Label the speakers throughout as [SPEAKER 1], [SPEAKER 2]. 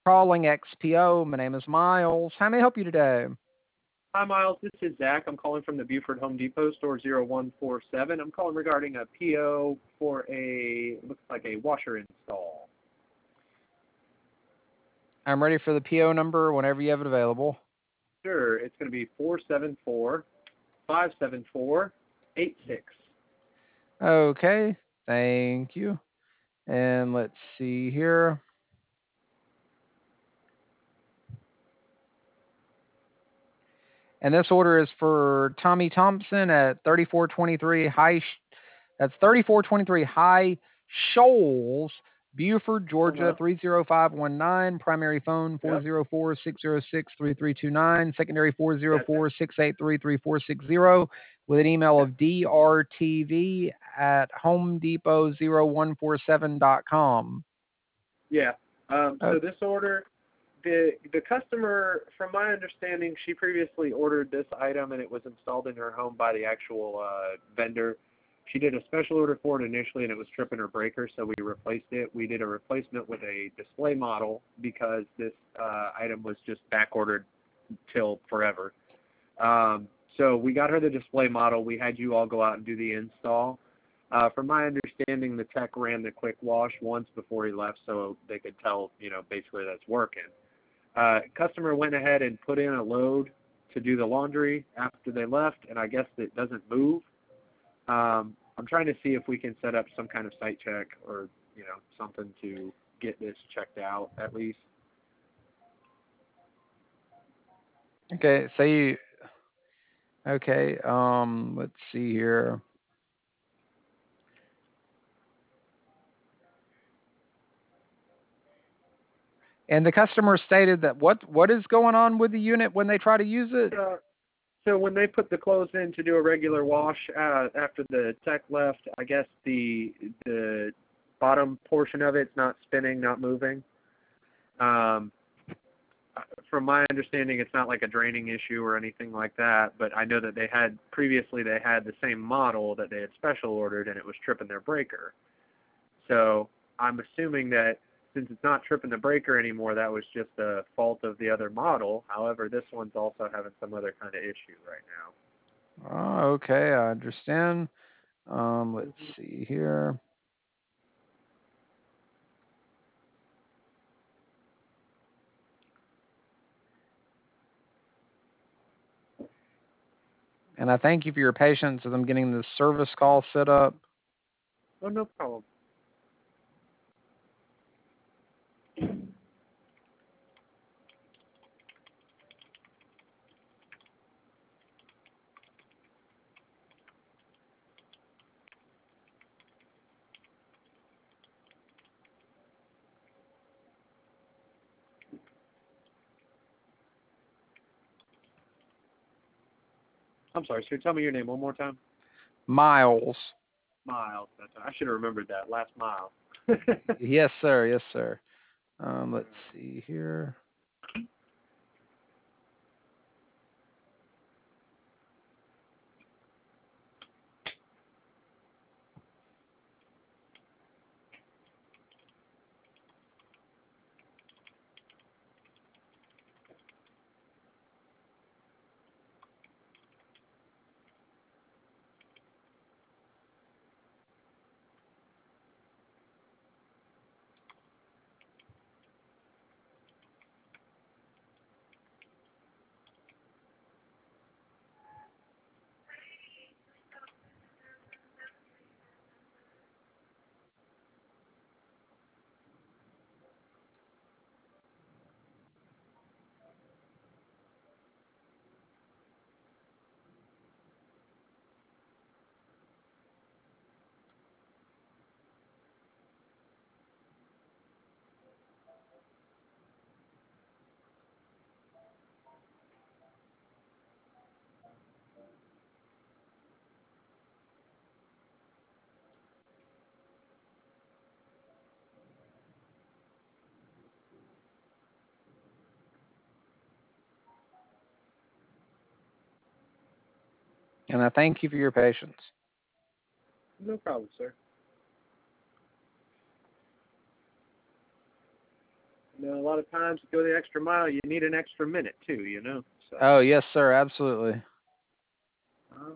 [SPEAKER 1] Calling XPO. My name is Miles. How may I help you today?
[SPEAKER 2] Hi, Miles. This is Zach. I'm calling from the Buford Home Depot, store 0147. I'm calling regarding a PO for looks like a washer install.
[SPEAKER 1] I'm ready for the PO number whenever you have it available.
[SPEAKER 2] Sure, it's going to be 474-574-86.
[SPEAKER 1] Okay, thank you. And let's see here. And this order is for Tommy Thompson at 3423 that's 3423 High Shoals, Buford, Georgia
[SPEAKER 2] Uh-huh.
[SPEAKER 1] 30519. Primary phone
[SPEAKER 2] Yep.
[SPEAKER 1] 404-606-3329. Secondary
[SPEAKER 2] Gotcha.
[SPEAKER 1] 404-683-3460 with an email
[SPEAKER 2] Yep.
[SPEAKER 1] of drtv@homedepot0147.com.
[SPEAKER 2] Yeah.
[SPEAKER 1] Oh,
[SPEAKER 2] So this order, the customer, from my understanding, she previously ordered this item and it was installed in her home by the actual vendor. She did a special order for it initially and it was tripping her breaker, so we replaced it. We did a replacement with a display model because this item was just back ordered till forever. So we got her the display model. We had you all go out and do the install. From my understanding, the tech ran the quick wash once before he left, so they could tell, basically that's working. Customer went ahead and put in a load to do the laundry after they left, and I guess it doesn't move. I'm trying to see if we can set up some kind of site check or, something to get this checked out at least.
[SPEAKER 1] okay. So you okay. Let's see here. And the customer stated that what is going on with the unit when they try to use it?
[SPEAKER 2] Uh, So when they put the clothes in to do a regular wash after the tech left, I guess the bottom portion of it's not spinning, not moving. Um, from my understanding, it's not like a draining issue or anything like that. But I know that they had the same model that they had special ordered, and it was tripping their breaker. So I'm assuming that since it's not tripping the breaker anymore, that was just a fault of the other model. However, this one's also having some other kind of issue right now.
[SPEAKER 1] Oh, okay, I understand. Let's
[SPEAKER 2] Mhm.
[SPEAKER 1] see here. And I thank you for your patience as I'm getting this service call set up.
[SPEAKER 2] Oh, no problem. I'm sorry, sir. Tell me your name one more time.
[SPEAKER 1] Miles.
[SPEAKER 2] Miles. I should have remembered that. Last mile.
[SPEAKER 1] Yes, sir. Yes, sir. Let's see here. And I thank you for your patience.
[SPEAKER 2] No problem, sir. a lot of times to go the extra mile, you need an extra minute too, So.
[SPEAKER 1] Oh, yes, sir. Absolutely.
[SPEAKER 2] Uh-huh.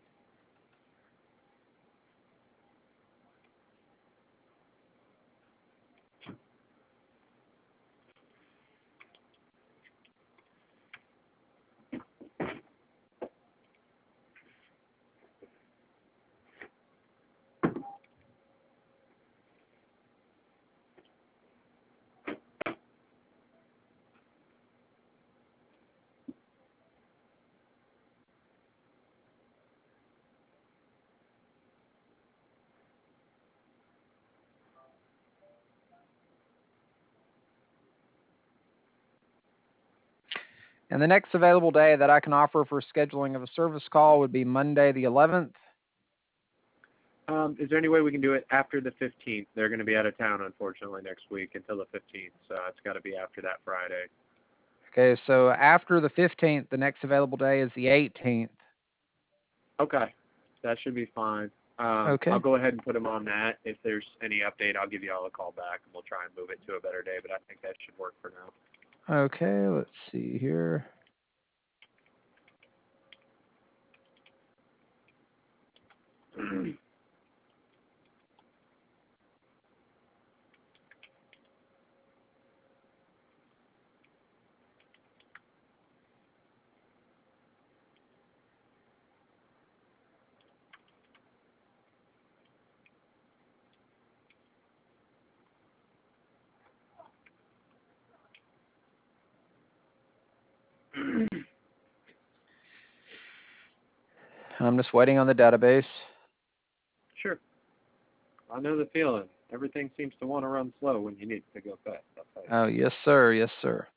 [SPEAKER 1] And the next available day that I can offer for scheduling of a service call would be Monday the 11th.
[SPEAKER 2] Is there any way we can do it after the 15th? They're going to be out of town, unfortunately, next week until the 15th, so it's got to be after that Friday.
[SPEAKER 1] Okay, so after the 15th, the next available day is the 18th.
[SPEAKER 2] Okay, that should be fine.
[SPEAKER 1] Okay.
[SPEAKER 2] I'll go ahead and put them on that. If there's any update, I'll give you all a call back, and we'll try and move it to a better day, but I think that should work for now.
[SPEAKER 1] Okay, let's see here. I'm just waiting on the database.
[SPEAKER 2] Sure. I know the feeling. Everything seems to want to run slow when you need it to go fast.
[SPEAKER 1] Oh, yes, sir. Yes, sir.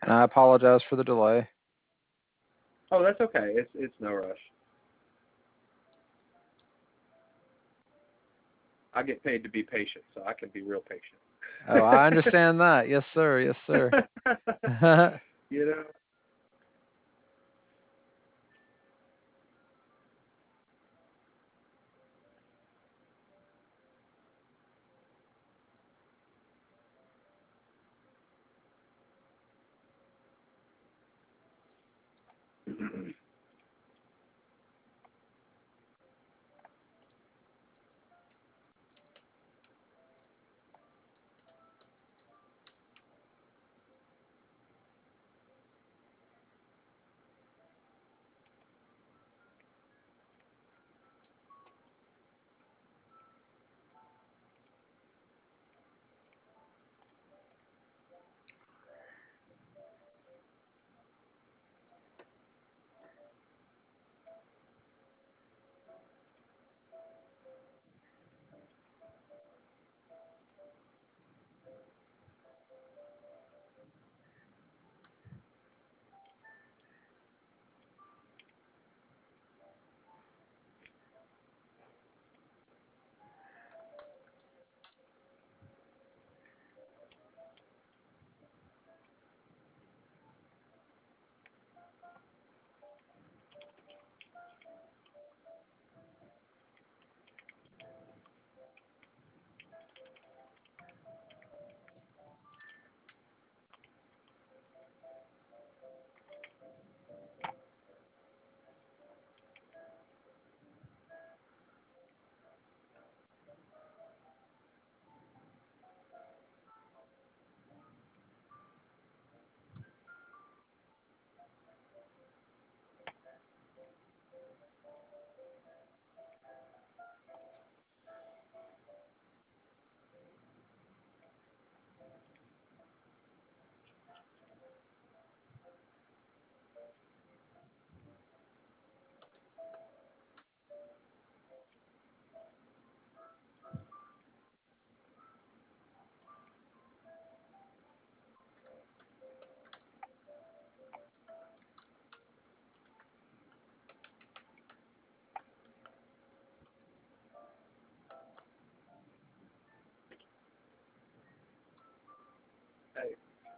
[SPEAKER 1] And I apologize for the delay.
[SPEAKER 2] Oh, that's okay. It's no rush. I get paid to be patient, so I can be real patient.
[SPEAKER 1] Oh, I understand that. Yes, sir. Yes, sir.
[SPEAKER 2] You know. Hey.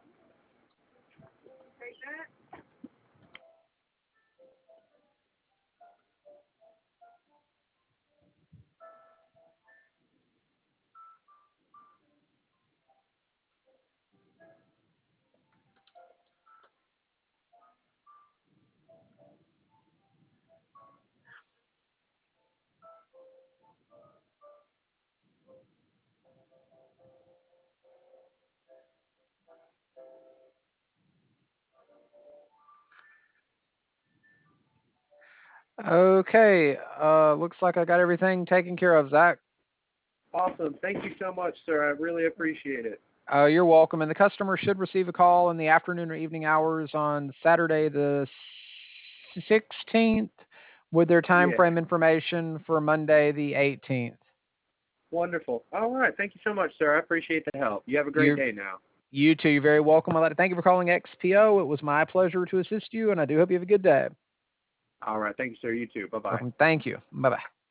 [SPEAKER 1] Okay. Looks like I got everything taken care of, Zach.
[SPEAKER 2] Awesome. Thank you so much, sir. I really appreciate it.
[SPEAKER 1] You're welcome. And the customer should receive a call in the afternoon or evening hours on Saturday, the 16th, with their time
[SPEAKER 2] Yeah.
[SPEAKER 1] frame information for Monday, the 18th.
[SPEAKER 2] Wonderful. All right. Thank you so much, sir. I appreciate the help. You have a great day now.
[SPEAKER 1] You too. You're very welcome. I'd like to thank you for calling XPO. It was my pleasure to assist you, and I do hope you have a good day.
[SPEAKER 2] All right. Thank you, sir. You too. Bye-bye.
[SPEAKER 1] Welcome. Thank you. Bye bye.